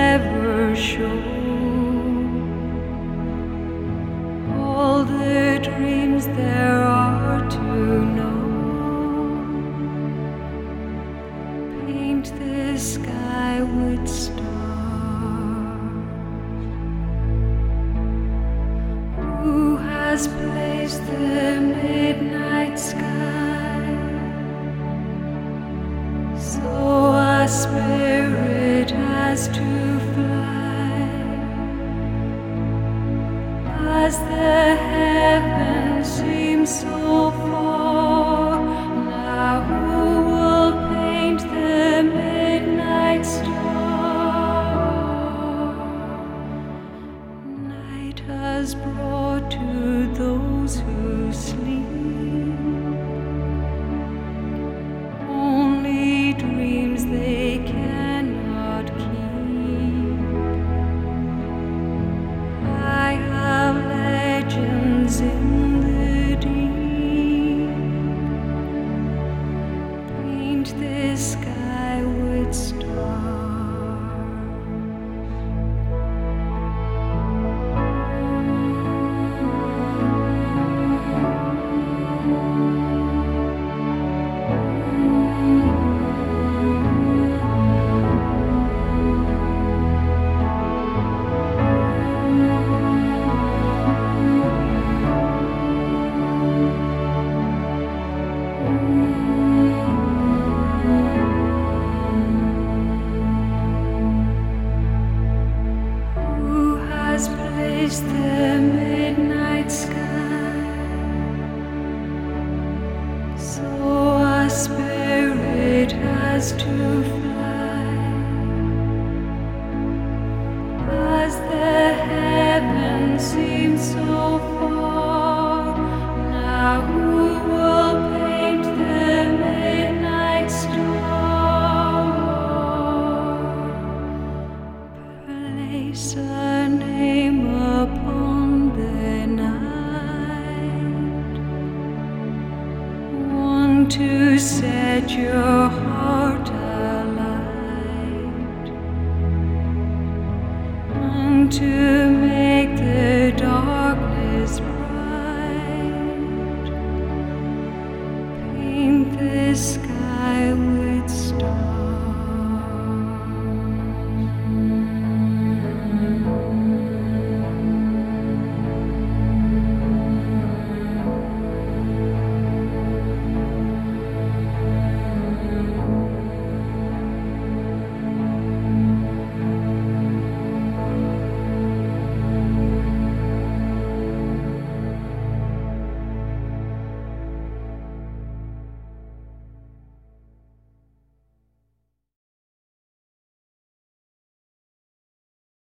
ever show. All the dreams there are to know. Paint the sky with stars. Who has placed the midnight sky so a spirit has to fly? As the heavens seem so far, now who will paint the midnight star? Night has brought to those who sleep only dreams they cannot keep. I have legends in the deep. Paint the sky with stars. Who has placed the midnight sky so a spirit has to fly? As the heavens seem so far, now who will paint the midnight star? Place a name upon the night, one to set your heart alight, and to make